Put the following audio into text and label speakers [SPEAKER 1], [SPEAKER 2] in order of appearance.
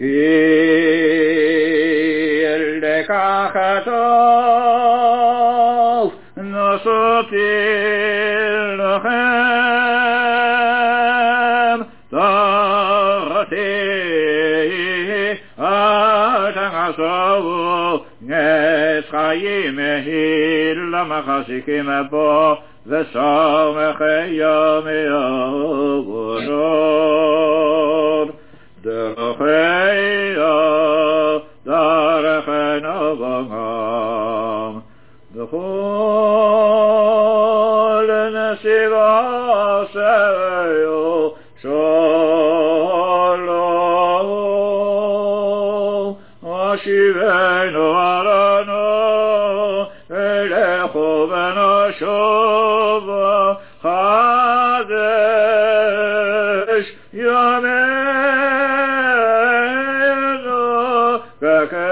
[SPEAKER 1] לכך הטוב נוסעתי לכם תורתי אל תעזבו עץ חיים מהילה מחזיקים בו וסומך יומי עבודות דרכיה דרך נבוגם בכל נסיבה עשהו שלום אשיבנו ארנו אלכו ונשוב חדש ימינו